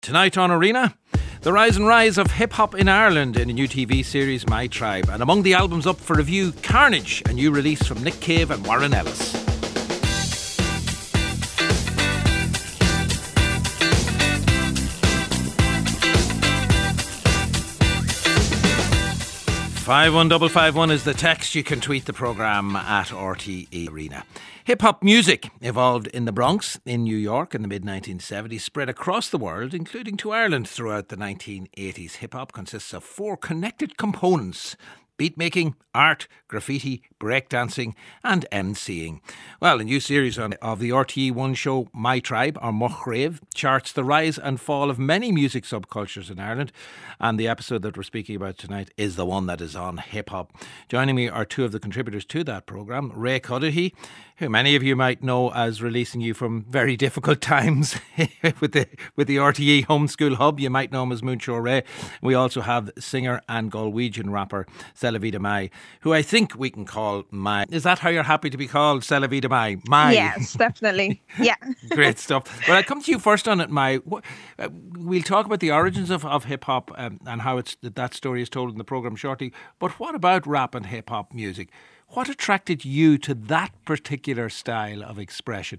Tonight on Arena, the rise and rise of hip-hop in Ireland in a new TV series, My Tribe. And among the albums up for review, Carnage, a new release from Nick Cave and Warren Ellis. Five one double 51 is the text. You can tweet the programme at RTE Arena. Hip-hop music evolved in the Bronx in New York in the mid-1970s, spread across the world, including to Ireland throughout the 1980s. Hip-hop consists of four connected components: beatmaking, art, graffiti, breakdancing and MCing. Well, a new series of the RTE1 show My Tribe, or Mochrev, charts the rise and fall of many music subcultures in Ireland, and the episode that we're speaking about tonight is the one that is on hip-hop. Joining me are two of the contributors to that programme, Ray Cudahy, who many of you might know as releasing you from very difficult times with the RTE Homeschool Hub. You might know him as Moonshow Ray. We also have singer and Galwegian rapper Celavita Mai, who I think we can call Mai. Is that how you're happy to be called, Celavita Mai? Mai. Yes, definitely. Yeah. Great stuff. Well, I come to you first on it, Mai. We'll talk about the origins of hip-hop and how that story is told in the programme shortly. But what about rap and hip-hop music? What attracted you to that particular style of expression?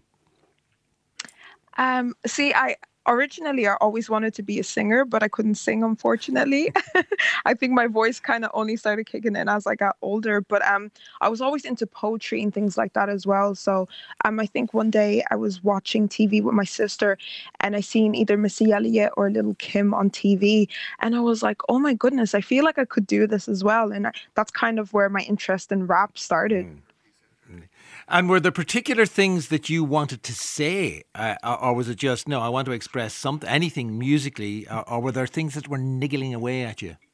Originally, I always wanted to be a singer, but I couldn't sing, unfortunately. I think my voice kind of only started kicking in as I got older. But I was always into poetry and things like that as well. So I think one day I was watching TV with my sister and I seen either Missy Elliott or Little Kim on TV. And I was like, oh my goodness, I feel like I could do this as well. And that's kind of where my interest in rap started. And were there particular things that you wanted to say, or was it just, no, I want to express something, anything musically, or were there things that were niggling away at you?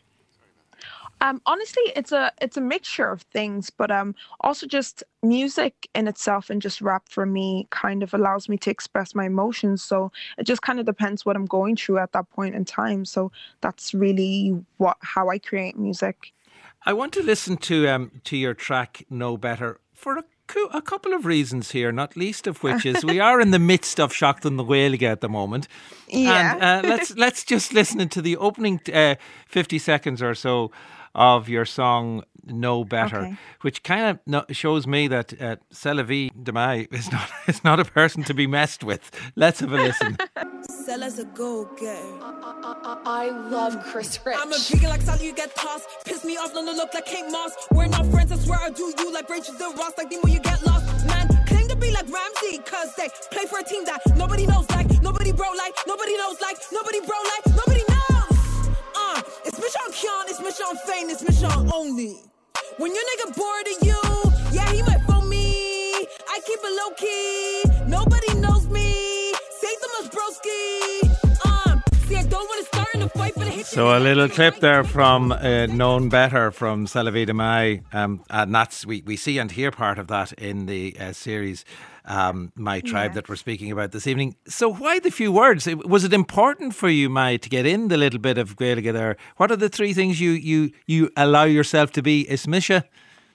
Honestly, it's a mixture of things, but also just music in itself and just rap for me kind of allows me to express my emotions. So it just kind of depends what I'm going through at that point in time. So that's really how I create music. I want to listen to your track "Know Better" for a couple of reasons here, not least of which is we are in the midst of Seachtain na Gaeilge at the moment. Yeah. And let's just listen to the opening 50 seconds or so of your song "Know Better," which kind of shows me that Celavita Mai is not a person to be messed with. Let's have a listen. Sellers a go-getter. I love Chris Rich. I'm a vegan like Sally, you get tossed. Piss me off, no look like Kate Moss. We're not friends, I swear I do you like Rachel the Ross. Like Demo, you get lost. Man, claim to be like Ramsey, cause they play for a team that nobody knows like, nobody bro like, nobody knows like, nobody bro like, nobody knows. It's Michonne Kian, it's Michonne Fane, it's Michonne only. When your nigga bored of you, yeah, he might phone me. I keep it low key, nobody knows me. Say so much broski. See, I don't want to start in a fight, but I hit. So a little clip there from "Known Better" from Celavita Mai, and that's we see and hear part of that in the series My Tribe that we're speaking about this evening. So why the few words? Was it important for you, Mai, to get in the little bit of Gaeilge there? What are the three things you allow yourself to be? Is Misha?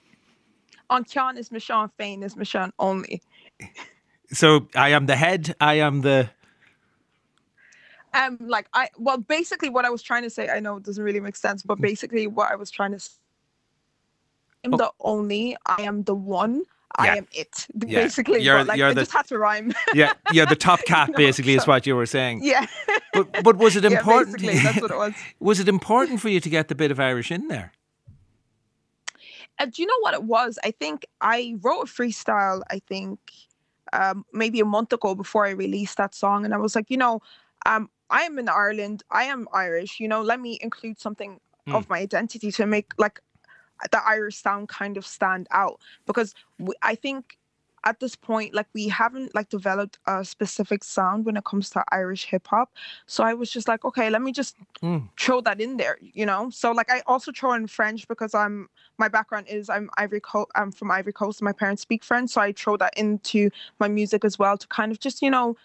On Kian is Michonne, Fane is Michonne only. So I am the head, I am the... basically what I was trying to say, I know it doesn't really make sense, but basically what I was trying to say, I'm the only, I am the one, I am it. Basically, it just had to rhyme. Yeah, the top cat basically is what you were saying. Yeah. But was it important? Yeah, basically, that's what it was. Was it important for you to get the bit of Irish in there? Do you know what it was? I think I wrote a freestyle, maybe a month ago before I released that song. And I was like, I am in Ireland. I am Irish. Let me include something of my identity to make like the Irish sound kind of stand out. Because I think at this point, like we haven't like developed a specific sound when it comes to Irish hip hop. So I was just like, okay, let me just throw that in there, So like I also throw in French because my background is I'm from Ivory Coast and my parents speak French. So I throw that into my music as well to kind of just,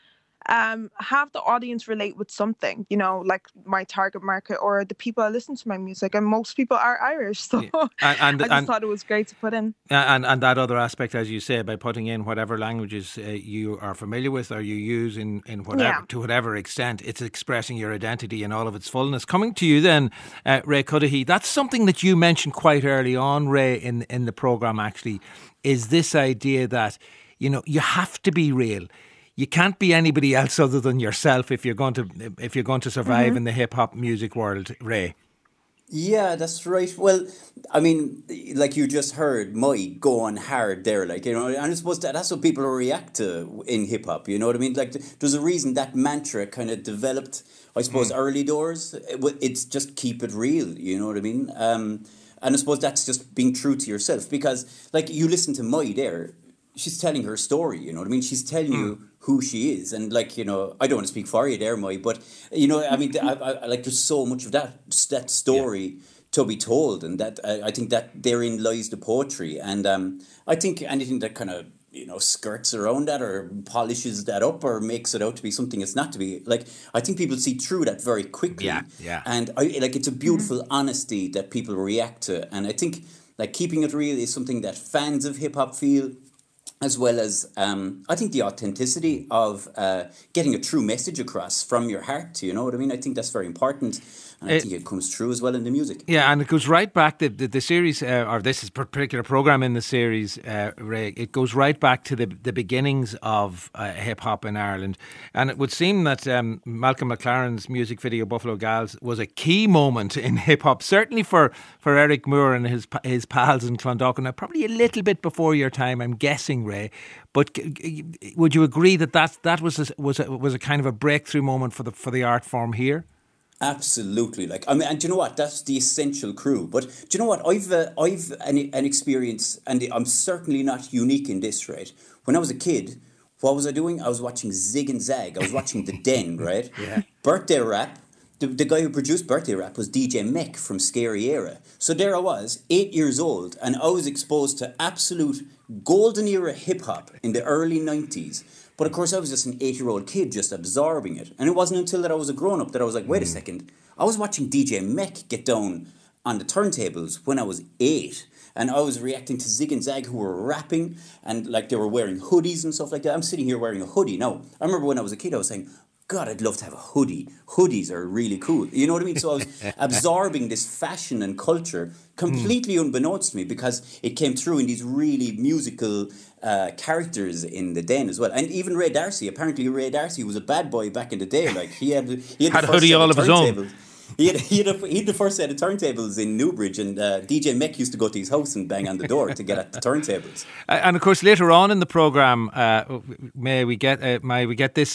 have the audience relate with something, you know, like my target market or the people that listen to my music, and most people are Irish, so I just thought it was great to put in. And that other aspect, as you say, by putting in whatever languages you are familiar with or you use in whatever to whatever extent, it's expressing your identity in all of its fullness. Coming to you then, Ray Cudahy, that's something that you mentioned quite early on, Ray, in the programme actually, is this idea that, you know, you have to be real. You can't be anybody else other than yourself if you're going to survive in the hip hop music world, Ray. Yeah, that's right. Well, I mean, like you just heard, Moi go on hard there, like, you know, and I suppose that's what people react to in hip hop. You know what I mean? Like, there's a reason that mantra kind of developed, I suppose, early doors. It's just keep it real. You know what I mean? And I suppose that's just being true to yourself, because, like, you listen to Moi there. She's telling her story, you know what I mean? She's telling you who she is. And, like, you know, I don't want to speak for you there, Moi, but, you know, I mean, I like, there's so much of that story to be told. And that I think that therein lies the poetry. And I think anything that kind of, you know, skirts around that or polishes that up or makes it out to be something it's not to be, like, I think people see through that very quickly. Yeah. And, it's a beautiful honesty that people react to. And I think, like, keeping it real is something that fans of hip-hop feel, as well as, I think, the authenticity of getting a true message across from your heart, you know what I mean? I think that's very important, and I think it comes through as well in the music. Yeah, and it goes right back, the series, or this particular programme in the series, Ray, it goes right back to the beginnings of hip-hop in Ireland. And it would seem that Malcolm McLaren's music video, Buffalo Gals, was a key moment in hip-hop, certainly for Eric Moore and his pals in Clondalkin. Now, probably a little bit before your time, I'm guessing, Ray. But would you agree that was a kind of a breakthrough moment for the art form here? Absolutely. Like, I mean, and do you know what? That's the essential crew. But do you know what? I've an experience, and I'm certainly not unique in this, right? When I was a kid, what was I doing? I was watching Zig and Zag. I was watching The Den, right? Yeah. Birthday Rap. The guy who produced Birthday Rap was DJ Mech from Scary Era. So there I was, 8 years old, and I was exposed to absolute golden era hip-hop in the early 90s. But of course I was just an 8-year-old kid just absorbing it. And it wasn't until that I was a grown-up that I was like, wait a second, I was watching DJ Mech get down on the turntables when I was 8. And I was reacting to Zig and Zag, who were rapping, and, like, they were wearing hoodies and stuff like that. I'm sitting here wearing a hoodie. Now, I remember when I was a kid, I was saying, God, I'd love to have a hoodie. Hoodies are really cool. You know what I mean? So I was absorbing this fashion and culture completely unbeknownst to me, because it came through in these really musical characters in The Den as well. And even Ray D'Arcy. Apparently Ray D'Arcy was a bad boy back in the day. Like, he had a hoodie all of his own. He had the first set of turntables in Newbridge, and DJ Mech used to go to his house and bang on the door to get at the turntables. And of course, later on in the programme, we get this.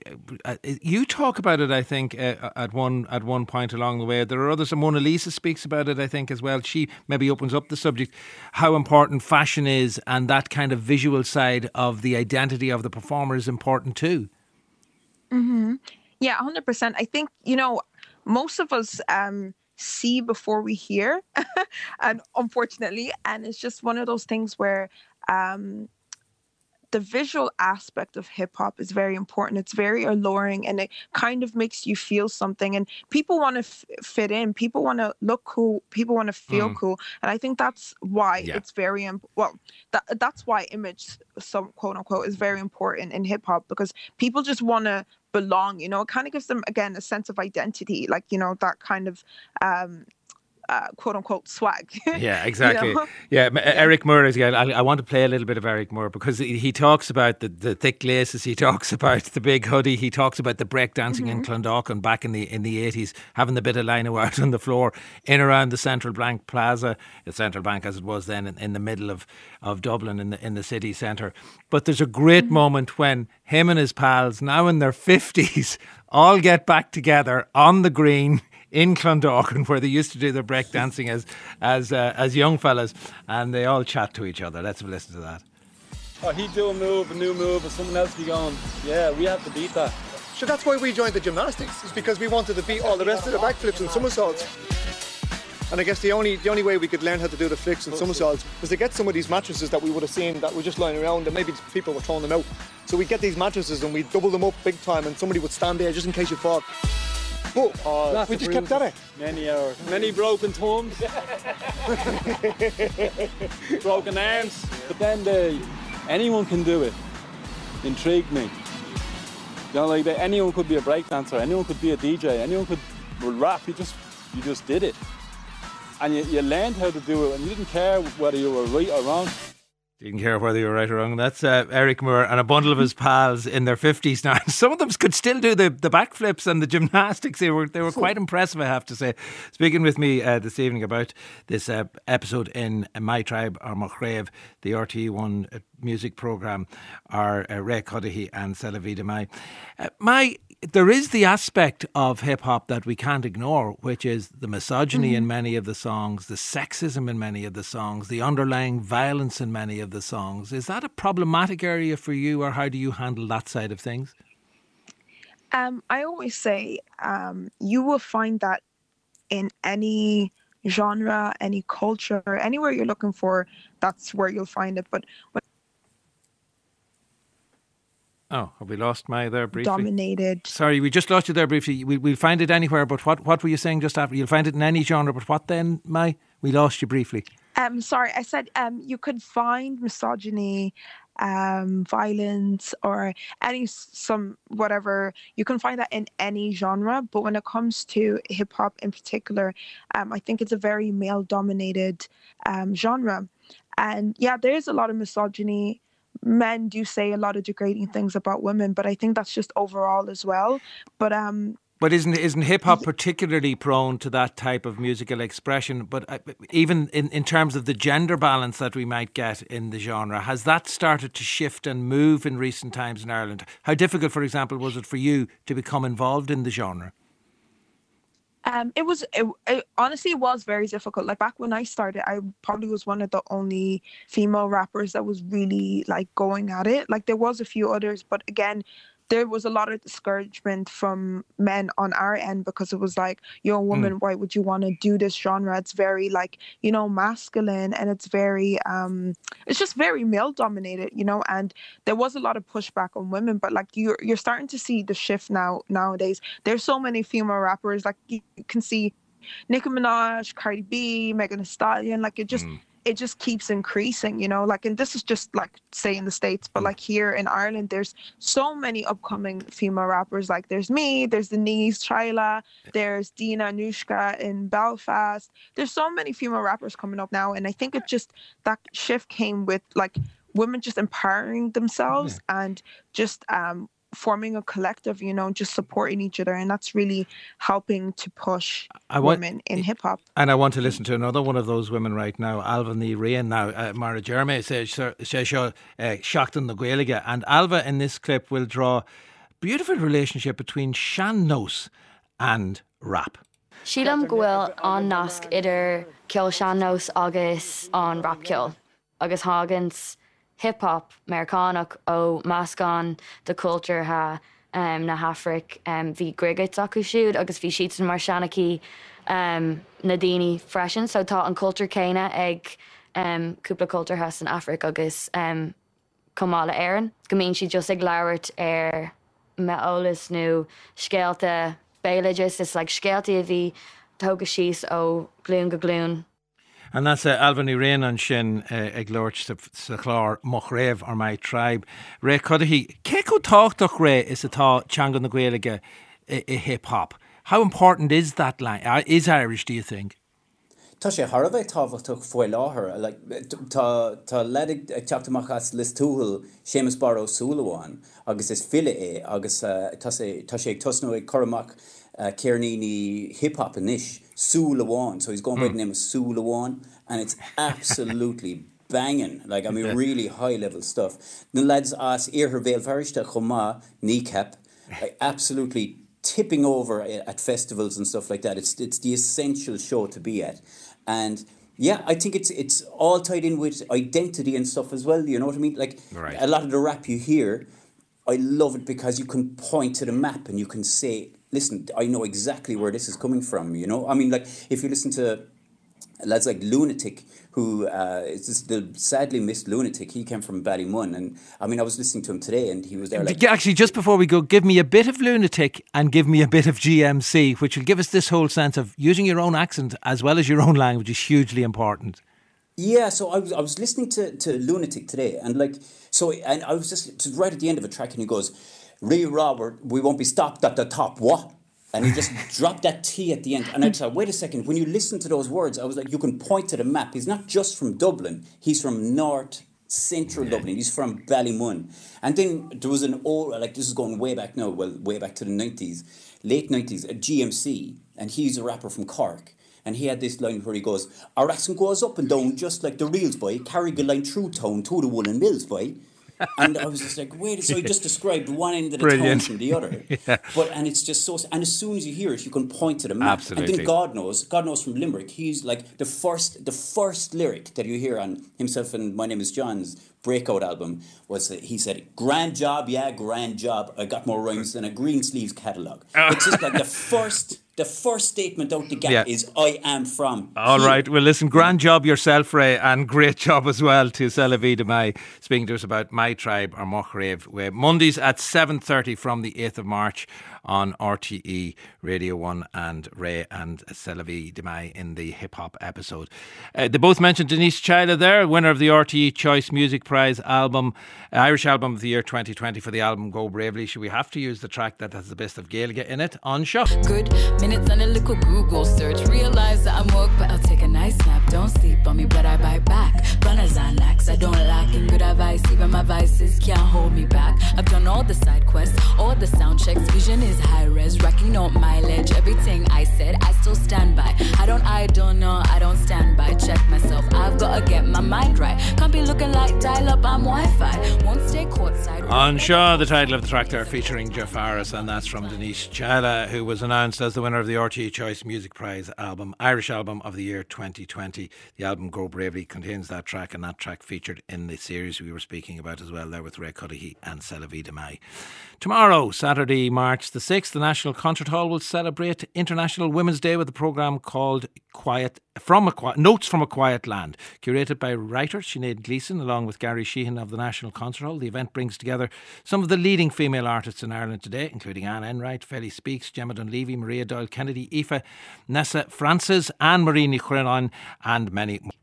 You talk about it, I think, at one point along the way. There are others, and Mona Lisa speaks about it, I think, as well. She maybe opens up the subject, how important fashion is, and that kind of visual side of the identity of the performer is important too. Mm-hmm. Yeah, 100%. I think, you know, most of us see before we hear, and unfortunately, and it's just one of those things where the visual aspect of hip hop is very important. It's very alluring, and it kind of makes you feel something. And people want to fit in. People want to look cool. People want to feel cool. And I think that's why it's very that's why image, some quote unquote, is very important in hip hop, because people just want to belong. You know, it kind of gives them, again, a sense of identity, like, you know, that kind of quote unquote swag. Yeah, exactly. You know? Yeah, Eric Moore is again. I want to play a little bit of Eric Moore, because he talks about the thick laces, he talks about the big hoodie, he talks about the breakdancing in Clondalkin back in the 80s, having the bit of lino out on the floor in around the Central Bank Plaza, the Central Bank as it was then, in the middle of Dublin, in the city centre. But there's a great moment when him and his pals, now in their 50s, all get back together on the green in Clondalkin, where they used to do their breakdancing as young fellas, and they all chat to each other. Let's listen to that. Oh, he'd do a new move, and someone else be going, yeah, we have to beat that. So that's why we joined the gymnastics, is because we wanted to beat all the rest of the backflips and somersaults. And I guess the only way we could learn how to do the flicks and somersaults was to get some of these mattresses that we would have seen that were just lying around and maybe people were throwing them out. So we'd get these mattresses and we'd double them up big time and somebody would stand there just in case you fall. But we just kept at it. Many hours. Many broken thumbs. Broken arms. But then anyone can do it. Intrigued me. You know, like anyone could be a breakdancer, anyone could be a DJ, anyone could rap. You just did it. And you learned how to do it, and you didn't care whether you were right or wrong. Didn't care whether you were right or wrong. That's Eric Moore and a bundle of his pals in their 50s now. Some of them could still do the backflips and the gymnastics. They were quite impressive, I have to say. Speaking with me this evening about this episode in My Tribe or Mochrave, the RTE1 music programme, are Ray Cudahy and Celavita Mai. There is the aspect of hip-hop that we can't ignore, which is the misogyny in many of the songs, the sexism in many of the songs, the underlying violence in many of the songs. Is that a problematic area for you, or how do you handle that side of things? I always say you will find that in any genre, any culture, anywhere you're looking for, that's where you'll find it. But Oh, have we lost Mai there briefly? Dominated. Sorry, we just lost you there briefly. We'll find it anywhere, but what were you saying just after? You'll find it in any genre, but what then, Mai? We lost you briefly. Sorry, I said you could find misogyny, violence, or whatever. You can find that in any genre, but when it comes to hip hop in particular, I think it's a very male-dominated genre. And yeah, there is a lot of misogyny. Men do say a lot of degrading things about women, but I think that's just overall as well. But isn't hip hop particularly prone to that type of musical expression? But even in terms of the gender balance that we might get in the genre, has that started to shift and move in recent times in Ireland? How difficult, for example, was it for you to become involved in the genre? It honestly was very difficult. Like back when I started, I probably was one of the only female rappers that was really like going at it. Like there was a few others, but again, there was a lot of discouragement from men on our end because it was like, you're a woman, why would you want to do this genre? It's very like, masculine, and it's very, it's just very male dominated, and there was a lot of pushback on women, but like you're starting to see the shift nowadays. There's so many female rappers, like you can see Nicki Minaj, Cardi B, Megan Thee Stallion, like it just keeps increasing, and this is just like say in the States, but like here in Ireland, there's so many upcoming female rappers. Like there's me, there's Denise Chyla, there's Dina Anushka in Belfast. There's so many female rappers coming up now. And I think that shift came with like women just empowering themselves and just, forming a collective, just supporting each other, and that's really helping to push women in hip hop. And I want to listen to another one of those women right now, Alva Ní Riain. Now, Mara Jeremy says shocked in the Gaeilge, and Alva in this clip will draw a beautiful relationship between sean-nós and rap. Sílam gohfuil an nasc idir ceol sean-nós agus an rap ceol agus hágans hip-hop Americanach ó meascán de cultúr na Hafric bhí grigait acu siúd agus bhí siad mar seannaí na daoine freisin, so tá an cultúr céine ag cúpla cultúr has in Afric agus cumála éireann. Go mbíonn siad just ag labhairt ar meolalas nó scéalta béilidis, is like scéaltaí a bhí tógadh síos ó glún go glún. And that's Alva Ní Riain an sin ag Lord sa chlár Mochrave or My Tribe. Ray Cudahy, cé go táchtach Ray is atá teanga na Gaeilge I hip-hop? How important is that line? Is Irish, do you think? Tá sé Harbheith tábhachtach foioi láthair, like tá ledig ag teachtamach as listúil Seamus Barrow súlaháin, agus is fille agus tá sé ag tusnú ag choramach Kearnini hip-hop anish, Súlaháin. So he's going by the name of Súlaháin, and it's absolutely banging. Like, I mean, really high-level stuff. The lads ask Earher Vale Varishta Choma, Kneecap, like, absolutely tipping over at festivals and stuff like that. It's the essential show to be at. And yeah, I think it's all tied in with identity and stuff as well, you know what I mean? Like, a lot of the rap you hear, I love it because you can point to the map and you can say, listen, I know exactly where this is coming from, I mean, like, if you listen to lads like Lunatic, who is the sadly missed Lunatic. He came from Ballymun, and I mean, I was listening to him today, and he was there like... Actually, just before we go, give me a bit of Lunatic and give me a bit of GMC, which will give us this whole sense of using your own accent as well as your own language is hugely important. Yeah, so I was listening to Lunatic today, and and I was just right at the end of a track, and he goes, "Ray Robert, we won't be stopped at the top, what?" And he just dropped that T at the end. And I thought, wait a second, when you listen to those words, I was like, you can point to the map. He's not just from Dublin, he's from North Central Dublin. He's from Ballymun. And then there was an old, this is going way back now, way back to the 90s, late 90s, a GMC, and he's a rapper from Cork. And he had this line where he goes, "Our accent goes up and down just like the reels, boy. Carry the line through town to the woolen mills, boy." And I was just like, wait, so he just described one end of the town from the other. And it's just so, and as soon as you hear it, you can point to the map. Absolutely. And then God knows from Limerick, he's like the first lyric that you hear on himself and My Name Is John's breakout album was that he said, "Grand job, yeah, grand job. I got more rhymes than a green sleeves catalogue." It's just like the first statement out the gate is, "I am from All here." right. Well, listen, grand job yourself, Ray, and great job as well to Céla de Mai, speaking to us about My Tribe or Mochrave. We're Mondays at 7:30 from the 8th of March on RTE Radio 1, and Ray and Céla de Mai in the hip-hop episode. They both mentioned Denise Chaila there, winner of the RTE Choice Music Prize album, Irish Album of the Year 2020 for the album Go Bravely. Should we have to use the track that has the best of Gaeilge in it? On show. Good minutes and a little Google search. Realize that I'm woke, but I'll take a nice nap. Don't sleep on me, but I bite back. Runners on lax, I don't lack in good advice. Even my vices can't hold me back. I've done all the side quests, all the sound checks. Vision is high res, racking up mileage. Everything I said, I still stand by. I don't know, I don't stand by. Check myself, I've gotta get my mind right. Can't be looking like dial up, I'm Wi-Fi. Won't stay courtside. On Shaw, the title of the track there featuring Jeff Harris, and that's from Denise Chaila, who was announced as the winner of the RTE Choice Music Prize album, Irish Album of the Year 2020. The album Go Bravely contains that track, and that track featured in the series we were speaking about as well there with Ray Cudahy and Céla de Mai. Tomorrow, Saturday, March the 6th, the National Concert Hall will celebrate International Women's Day with a programme called Notes from a Quiet Land, curated by writer Sinead Gleeson along with Gary Sheehan of the National Concert Hall. The event brings together some of the leading female artists in Ireland today, including Anne Enright, Feli Speaks, Gemma Dunleavy, Maria Doyle Kennedy, Aoife Nessa Francis, Anne-Marie Nichrenon, and many more.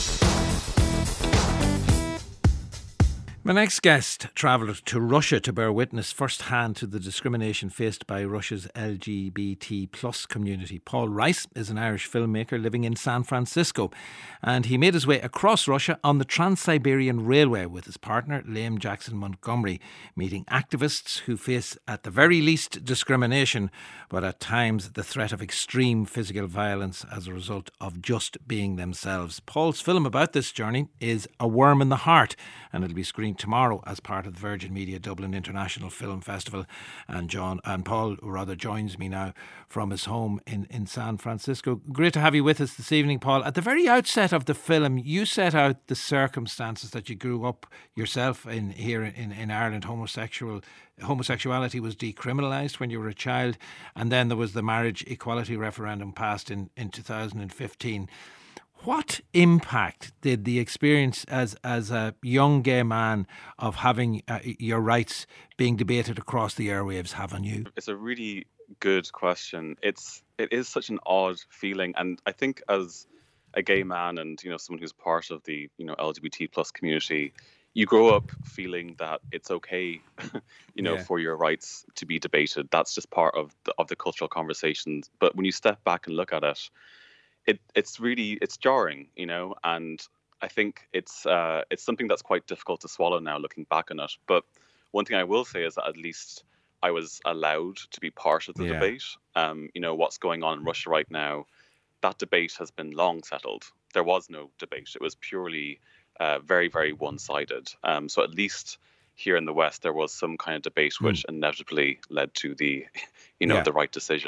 My next guest travelled to Russia to bear witness firsthand to the discrimination faced by Russia's LGBT plus community. Paul Rice is an Irish filmmaker living in San Francisco, and he made his way across Russia on the Trans-Siberian Railway with his partner Liam Jackson Montgomery, meeting activists who face at the very least discrimination, but at times the threat of extreme physical violence as a result of just being themselves. Paul's film about this journey is A Worm in the Heart, and it'll be screened tomorrow as part of the Virgin Media Dublin International Film Festival. And Paul joins me now from his home in San Francisco. Great to have you with us this evening, Paul. At the very outset of the film, you set out the circumstances that you grew up yourself in here in Ireland. Homosexuality was decriminalised when you were a child, and then there was the marriage equality referendum passed in 2015. What impact did the experience as a young gay man of having your rights being debated across the airwaves have on you? It's a really good question. It is such an odd feeling, and I think as a gay man and someone who's part of the LGBT plus community, you grow up feeling that it's okay, for your rights to be debated. That's just part of the cultural conversations. But when you step back and look at it, it's jarring, and I think it's something that's quite difficult to swallow now looking back on it. But one thing I will say is that at least I was allowed to be part of the debate. What's going on in Russia right now, that debate has been long settled. There was no debate. It was purely very, very one-sided. So at least here in the West, there was some kind of debate which inevitably led to the, the right decision.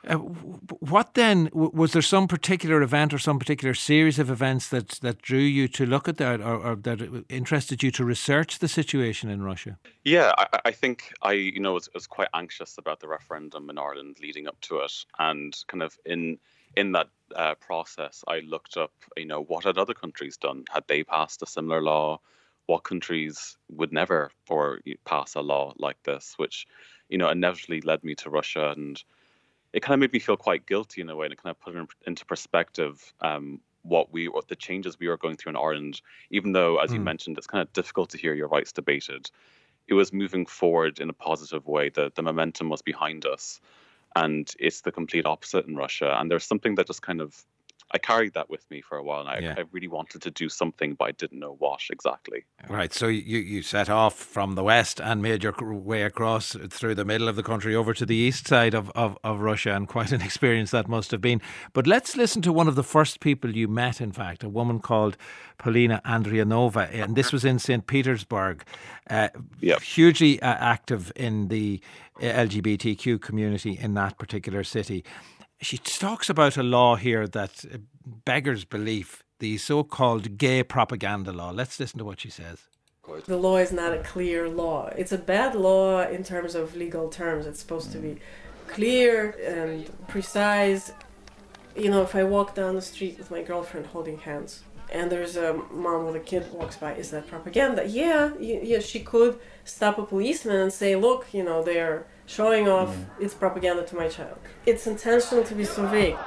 What then, was there some particular event or some particular series of events that drew you to look at that, or that interested you to research the situation in Russia? Yeah, I think I was quite anxious about the referendum in Ireland leading up to it, and kind of in that process, I looked up, what had other countries done? Had they passed a similar law? What countries would never pass a law like this? Which, inevitably led me to Russia, and it kind of made me feel quite guilty in a way, and it kind of put into perspective what the changes we were going through in Ireland. Even though, as you mentioned, it's kind of difficult to hear your rights debated, it was moving forward in a positive way. The momentum was behind us, and it's the complete opposite in Russia. And there's something that just kind of, I carried that with me for a while, and I really wanted to do something, but I didn't know what exactly. Right, so you set off from the west and made your way across through the middle of the country over to the east side of Russia, and quite an experience that must have been. But let's listen to one of the first people you met, in fact, a woman called Polina Andrianova, and this was in St. Petersburg, hugely active in the LGBTQ community in that particular city. She talks about a law here that beggars belief, the so-called gay propaganda law. Let's listen to what she says. The law is not a clear law. It's a bad law in terms of legal terms. It's supposed to be clear and precise. If I walk down the street with my girlfriend holding hands and there's a mom with a kid walks by, is that propaganda? Yeah, she could stop a policeman and say, look, they're showing off, it's propaganda to my child. It's intentional to be so vague.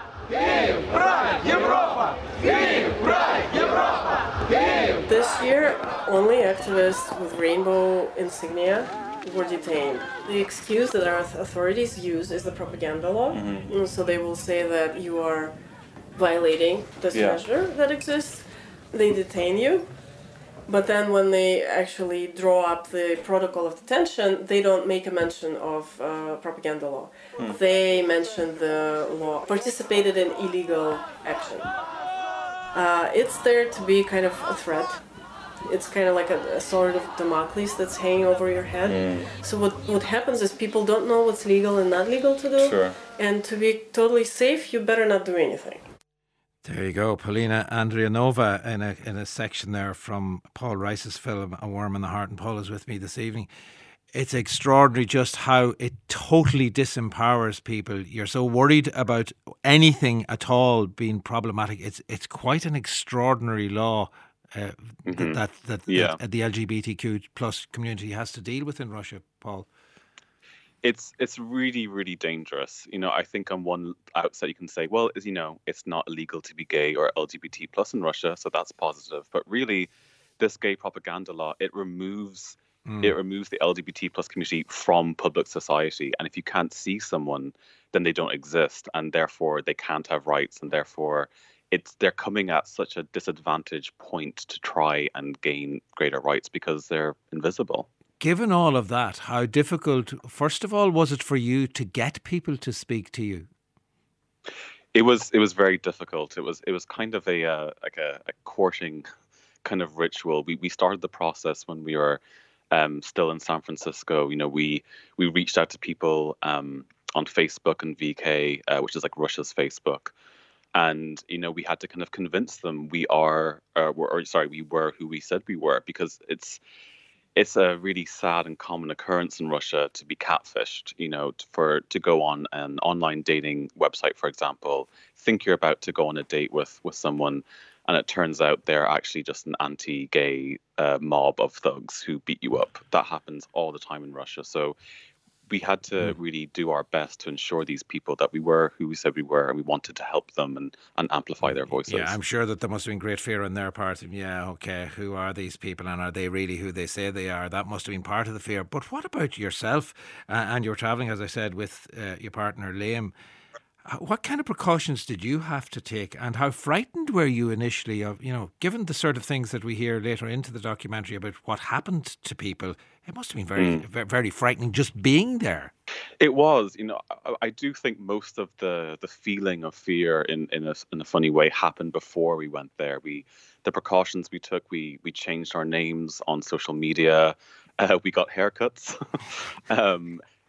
This year, only activists with rainbow insignia were detained. The excuse that our authorities use is the propaganda law. So they will say that you are violating this measure that exists. They detain you. But then when they actually draw up the protocol of detention, they don't make a mention of propaganda law. They mention the law participated in illegal action. It's there to be kind of a threat. It's kind of like a sword of Damocles that's hanging over your head. So what happens is people don't know what's legal and not legal to do. Sure. And to be totally safe, you better not do anything. There you go, Polina Andrianova in a section there from Paul Rice's film A Worm in the Heart, and Paul is with me this evening. It's extraordinary just how it totally disempowers people. You're so worried about anything at all being problematic. It's quite an extraordinary law that the LGBTQ plus community has to deal with in Russia, Paul. It's really, really dangerous. I think on one outset you can say, well, it's not illegal to be gay or LGBT plus in Russia, so that's positive. But really, this gay propaganda law, it removes the LGBT plus community from public society. And if you can't see someone, then they don't exist, and therefore they can't have rights, and therefore they're coming at such a disadvantaged point to try and gain greater rights because they're invisible. Given all of that, how difficult, first of all, was it for you to get people to speak to you? It was very difficult. It was kind of a courting kind of ritual. We started the process when we were still in San Francisco. We reached out to people on Facebook and VK, which is like Russia's Facebook, and we had to kind of convince them we were who we said we were, because it's a really sad and common occurrence in Russia to be catfished, to go on an online dating website, for example, think you're about to go on a date with someone, and it turns out they're actually just an anti-gay mob of thugs who beat you up. That happens all the time in Russia. So we had to really do our best to ensure these people that we were who we said we were, and we wanted to help them and amplify their voices. Yeah, I'm sure that there must have been great fear on their part. Who are these people, and are they really who they say they are? That must have been part of the fear. But what about yourself? And you're travelling, as I said, with your partner, Liam. What kind of precautions did you have to take, and how frightened were you initially of, given the sort of things that we hear later into the documentary about what happened to people? It must have been very, very frightening just being there. It was. I do think most of the feeling of fear in a funny way happened before we went there. The precautions we took, we changed our names on social media. We got haircuts.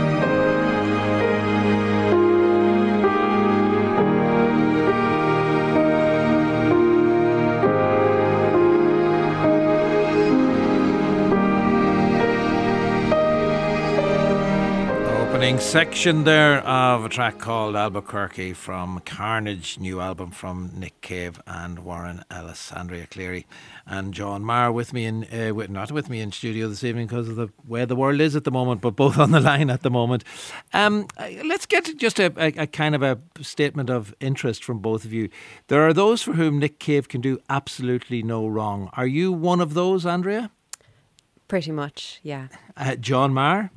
section there of a track called Albuquerque from Carnage, new album from Nick Cave and Warren Ellis. Andrea Cleary and John Maher with me in, not with me in studio this evening because of the way the world is at the moment, but both on the line at the moment. Let's get to just a kind of a statement of interest from both of you. There are those for whom Nick Cave can do absolutely no wrong. Are you one of those, Andrea? Pretty much, yeah. John Maher?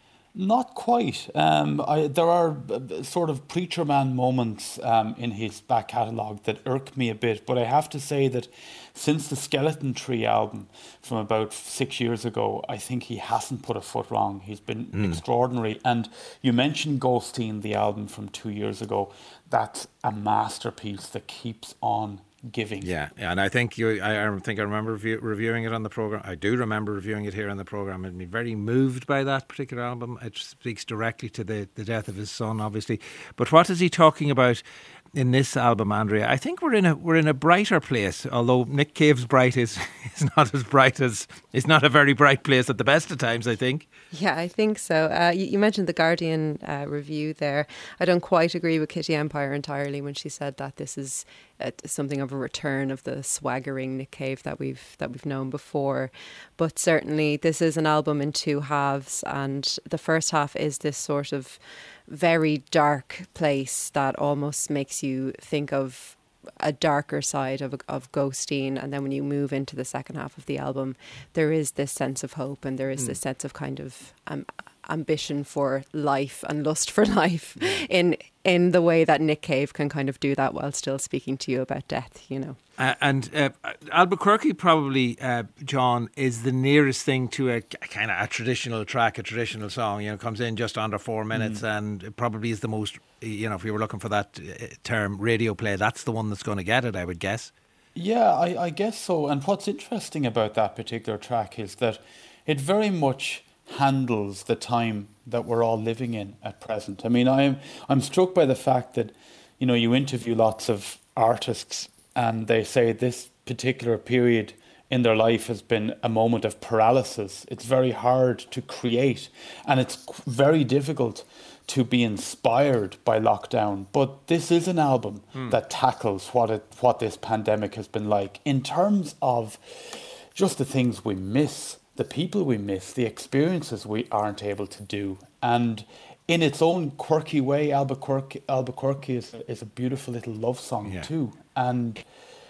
Not quite. There are sort of preacher man moments in his back catalogue that irk me a bit, but I have to say that since the Skeleton Tree album from about 6 years ago, I think he hasn't put a foot wrong. He's been extraordinary. And you mentioned Ghosteen, the album from 2 years ago. That's a masterpiece that keeps on giving. Yeah, and I think I remember reviewing it on the programme. I do remember reviewing it here on the programme and being very moved by that particular album. It speaks directly to the death of his son, obviously. But what is he talking about in this album, Andrea? I think we're in a brighter place, although Nick Cave's bright is not as bright as... It's not a very bright place at the best of times, I think. Yeah, I think so. You mentioned the Guardian review there. I don't quite agree with Kitty Empire entirely when she said that this is something of a return of the swaggering Nick Cave that we've known before. But certainly this is an album in two halves, and the first half is this sort of very dark place that almost makes you think of a darker side of Ghosteen, and then when you move into the second half of the album, there is this sense of hope, and there is this sense of kind of ambition for life and lust for life in the way that Nick Cave can kind of do that while still speaking to you about death, you know. And Albuquerque probably, John, is the nearest thing to a kind of a traditional track, a traditional song. You know, comes in just under 4 minutes, and it probably is the most, you know, if you were looking for that term, radio play, that's the one that's going to get it, I would guess. Yeah, I guess so. And what's interesting about that particular track is that it very much handles the time that we're all living in at present. I mean, I'm struck by the fact that, you know, you interview lots of artists and they say this particular period in their life has been a moment of paralysis. It's very hard to create, and it's very difficult to be inspired by lockdown. But this is an album that tackles what this pandemic has been like in terms of just the things we miss, the people we miss, the experiences we aren't able to do. And in its own quirky way, Albuquerque is a beautiful little love song too. And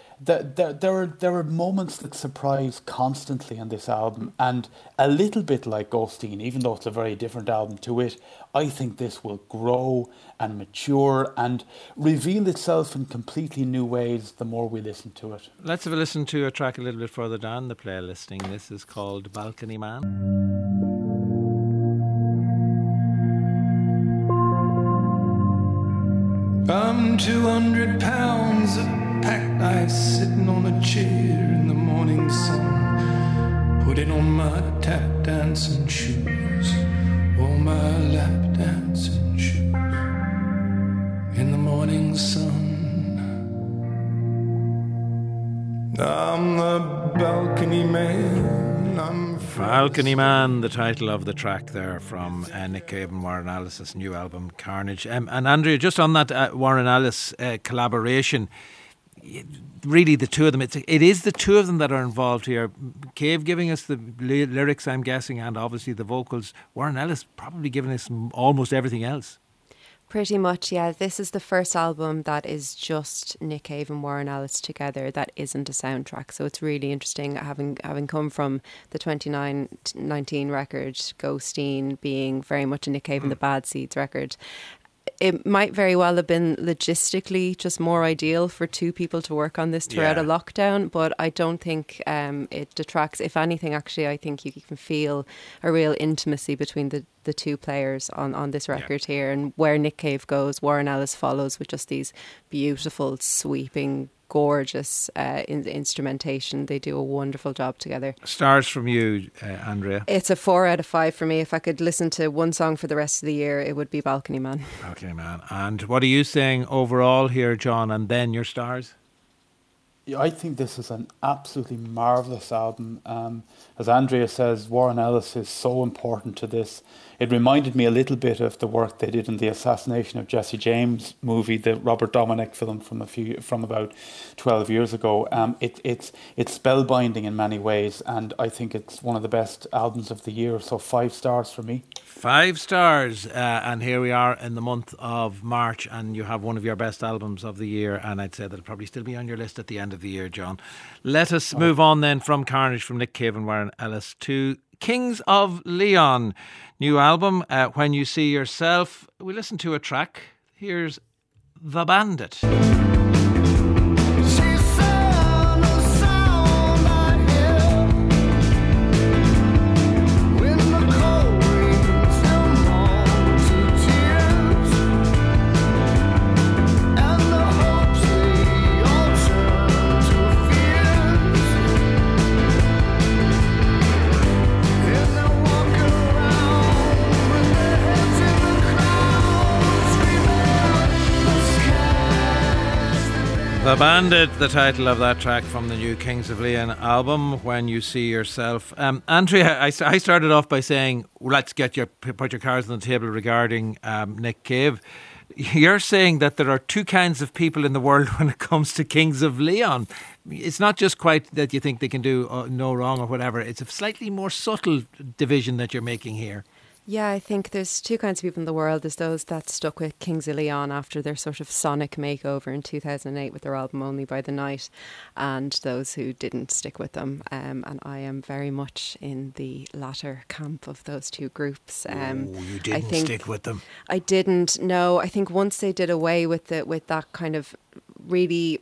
there are moments that surprise constantly on this album, and a little bit like Ghosteen, even though it's a very different album to it, I think this will grow and mature and reveal itself in completely new ways the more we listen to it. Let's have a listen to a track a little bit further down the playlisting. This is called Balcony Man. I'm 200 pounds of packed ice sitting on a chair in the morning sun, putting on my tap dancing shoes, or my lap dancing shoes, in the morning sun. I'm the balcony man. Balcony Man, the title of the track there from Nick Cave and Warren Ellis' new album Carnage. And Andrea, just on that Warren Ellis collaboration, really the two of them, it is the two of them that are involved here. Cave giving us the lyrics, I'm guessing, and obviously the vocals. Warren Ellis probably giving us almost everything else. Pretty much, yeah. This is the first album that is just Nick Cave and Warren Ellis together that isn't a soundtrack. So it's really interesting, having come from the 2019 record, Ghosteen being very much a Nick Cave and the Bad Seeds record. It might very well have been logistically just more ideal for two people to work on this throughout a lockdown, but I don't think it detracts. If anything, actually, I think you can feel a real intimacy between the two players on this record here, and where Nick Cave goes, Warren Ellis follows with just these beautiful, sweeping, gorgeous instrumentation. They do a wonderful job together. Stars from you, Andrea? It's a 4 out of 5 for me. If I could listen to one song for the rest of the year, it would be Balcony Man. Balcony Man. And what are you saying overall here, John, and then your stars? I think this is an absolutely marvellous album. as Andrea says, Warren Ellis is so important to this. It reminded me a little bit of the work they did in the Assassination of Jesse James movie, the Robert Dominic film from about 12 years ago. It's spellbinding in many ways, and I think it's one of the best albums of the year. So 5 stars for me. 5 stars, and here we are in the month of March, and you have one of your best albums of the year, and I'd say that'll probably still be on your list at the end of the year, John. Let us move on then from Carnage, from Nick Cave and Warren Ellis, to Kings of Leon. New album, When You See Yourself. We listen to a track. Here's The Bandit. The Bandit, the title of that track from the new Kings of Leon album, When You See Yourself. Andrea, I started off by saying, let's put your cards on the table regarding Nick Cave. You're saying that there are 2 kinds of people in the world when it comes to Kings of Leon. It's not just quite that you think they can do no wrong or whatever. It's a slightly more subtle division that you're making here. Yeah, I think there's 2 kinds of people in the world. There's those that stuck with Kings of Leon after their sort of sonic makeover in 2008 with their album Only by the Night, and those who didn't stick with them. And I am very much in the latter camp of those 2 groups. You didn't stick with them? I didn't, no. I think once they did away with that kind of really...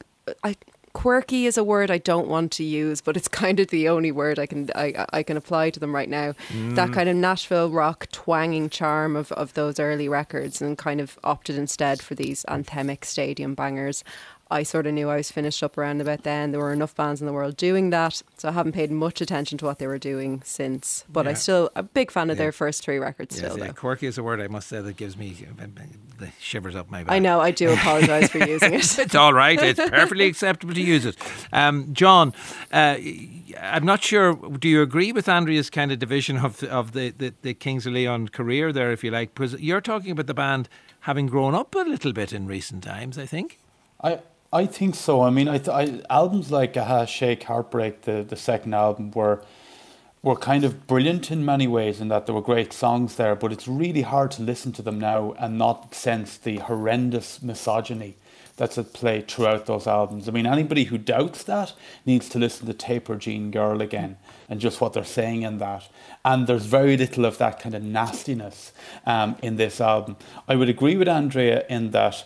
Quirky is a word I don't want to use, but it's kind of the only word I can apply to them right now. That kind of Nashville rock twanging charm of those early records, and kind of opted instead for these anthemic stadium bangers. I sort of knew I was finished up around about then. There were enough bands in the world doing that, so I haven't paid much attention to what they were doing since. But I'm a big fan of their first 3 records still. Though. Quirky is a word, I must say, that gives me the shivers up my back. I know, I do apologise for using it. It's all right, it's perfectly acceptable to use it. John, I'm not sure, do you agree with Andrea's kind of division of the Kings of Leon career there, if you like? Because you're talking about the band having grown up a little bit in recent times, I think. I think so. I mean, albums like Aha, Shake, Heartbreak, the second album, were kind of brilliant in many ways, in that there were great songs there, but it's really hard to listen to them now and not sense the horrendous misogyny that's at play throughout those albums. I mean, anybody who doubts that needs to listen to Taper Jean Girl again and just what they're saying in that. And there's very little of that kind of nastiness in this album. I would agree with Andrea in that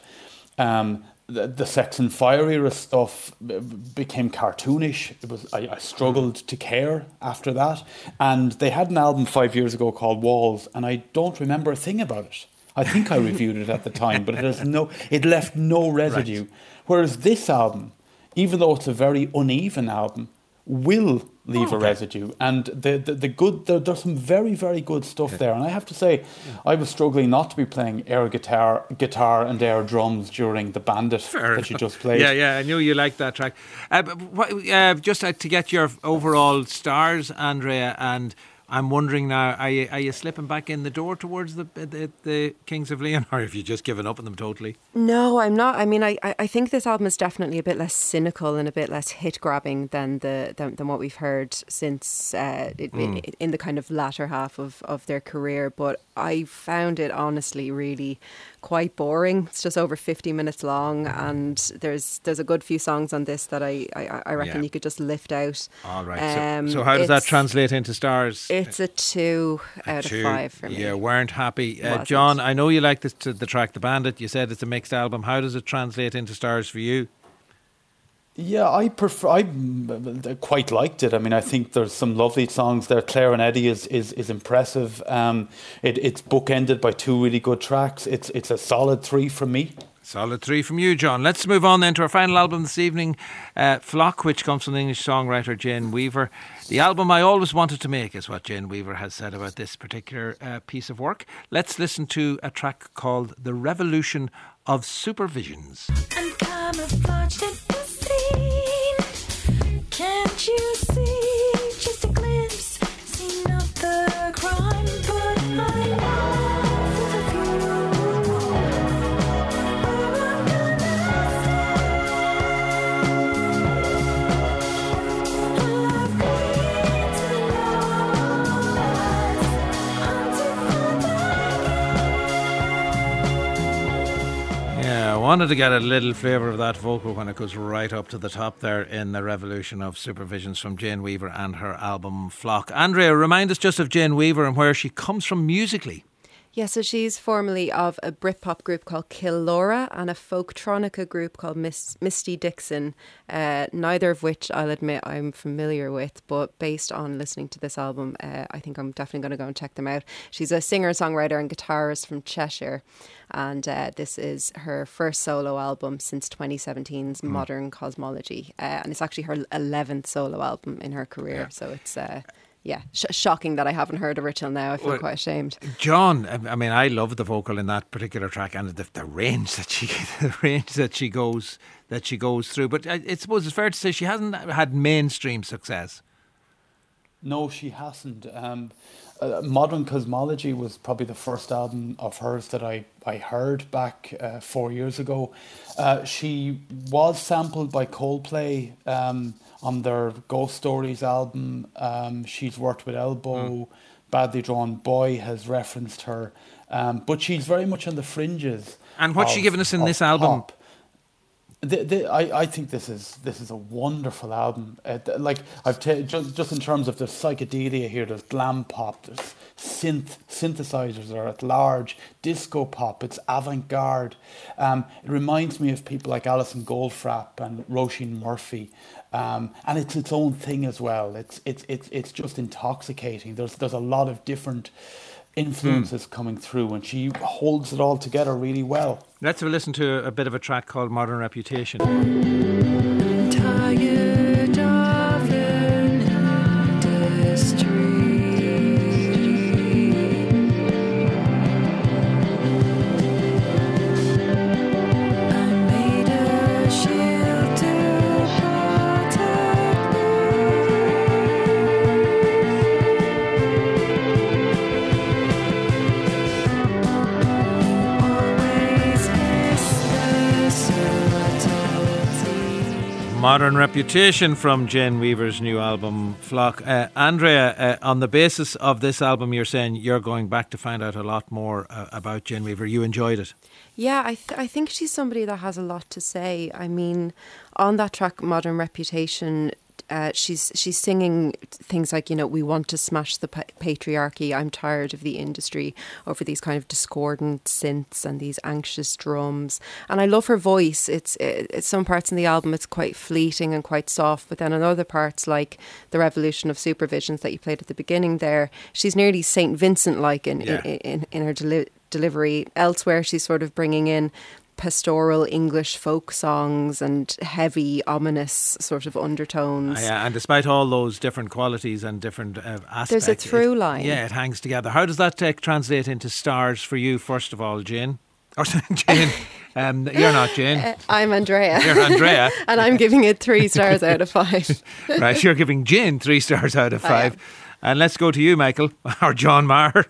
the Sex and Fire era stuff became cartoonish. I struggled to care after that. And they had an album 5 years ago called Walls, and I don't remember a thing about it. I think I reviewed it at the time, but it left no residue. Right. Whereas this album, even though it's a very uneven album, will leave a residue, and there's some very, very good stuff there. And I have to say, I was struggling not to be playing air guitar and air drums during The Bandit that you just played. Yeah, I knew you liked that track. Just to get your overall stars, Andrea, and I'm wondering now, are you slipping back in the door towards the Kings of Leon, or have you just given up on them totally? No, I'm not. I mean, I think this album is definitely a bit less cynical and a bit less hit-grabbing than what we've heard since in the kind of latter half of their career. But I found it honestly really quite boring. It's just over 50 minutes long, and there's a good few songs on this that I reckon you could just lift out. All right. So how does that translate into stars? It's a 2 out of 5 for me. You weren't happy. John, I know you like the track The Bandit. You said it's a mixed album. How does it translate into stars for you? Yeah, I quite liked it. I mean, I think there's some lovely songs there. Claire and Eddie is impressive. It's bookended by 2 really good tracks. It's a solid 3 from me. Solid 3 from you, John. Let's move on then to our final album this evening, Flock, which comes from the English songwriter Jane Weaver. The album I always wanted to make is what Jane Weaver has said about this particular piece of work. Let's listen to a track called The Revolution of Supervisions. I'm camouflaged in the scene. Can't you see just a glimpse? wanted to get a little flavour of that vocal when it goes right up to the top there in the Revolution of Supervisions from Jane Weaver and her album Flock. Andrea, remind us just of Jane Weaver and where she comes from musically. Yeah, so she's formerly of a Britpop group called Kill Laura and a folktronica group called Misty Dixon, neither of which I'll admit I'm familiar with, but based on listening to this album, I think I'm definitely going to go and check them out. She's a singer-songwriter and guitarist from Cheshire, and this is her first solo album since 2017's Modern Cosmology, and it's actually her 11th solo album in her career, so it's... shocking that I haven't heard of her till now. I feel quite ashamed. John, I mean, I love the vocal in that particular track and the range that she goes through. But I suppose it's fair to say she hasn't had mainstream success. No, she hasn't. Modern Cosmology was probably the first album of hers that I heard back 4 years ago. She was sampled by Coldplay on their Ghost Stories album. She's worked with Elbow. Badly Drawn Boy has referenced her. But she's very much on the fringes. And what's she given us in this album? Pop. I think this is a wonderful album. Just in terms of the psychedelia here, there's glam pop, there's synthesizers are at large, disco pop, it's avant-garde. It reminds me of people like Alison Goldfrapp and Roisin Murphy, and it's its own thing as well. It's just intoxicating. There's a lot of different influences coming through, and she holds it all together really well. Let's have a listen to a bit of a track called Modern Reputation. Tired of an industry. I made a shield to protect Modern Reputation from Jane Weaver's new album Flock. Andrea, on the basis of this album, you're saying you're going back to find out a lot more about Jane Weaver. You enjoyed it? Yeah, I think she's somebody that has a lot to say. I mean, on that track, Modern Reputation, she's singing things like, we want to smash the patriarchy. I'm tired of the industry over these kind of discordant synths and these anxious drums. And I love her voice. It's some parts in the album, it's quite fleeting and quite soft. But then in other parts, like the Revolution of Supervisions that you played at the beginning there, she's nearly St. Vincent-like in her delivery. Elsewhere, she's sort of bringing in pastoral English folk songs and heavy, ominous sort of undertones. Yeah, and despite all those different qualities and different aspects, there's a through line. It hangs together. How does that translate into stars for you, first of all, Jane? Or Jane, you're not Jane. I'm Andrea. You're Andrea. And I'm giving it 3 stars out of 5. Right, you're giving Jane 3 stars out of 5. And let's go to you, Michael, or John Maher.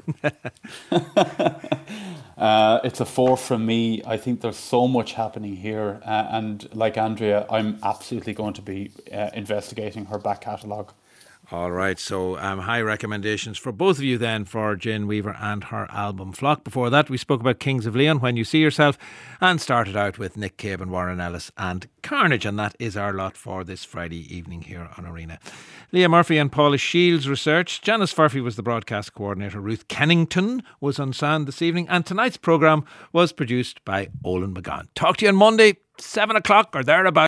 It's a 4 from me. I think there's so much happening here. And like Andrea, I'm absolutely going to be investigating her back catalogue. All right, so high recommendations for both of you then for Jane Weaver and her album Flock. Before that, we spoke about Kings of Leon, When You See Yourself, and started out with Nick Cave and Warren Ellis and Carnage, and that is our lot for this Friday evening here on Arena. Leah Murphy and Paula Shields researched. Janice Furphy was the broadcast coordinator. Ruth Kennington was on sound this evening, and tonight's programme was produced by Olin McGann. Talk to you on Monday, 7 o'clock or thereabouts.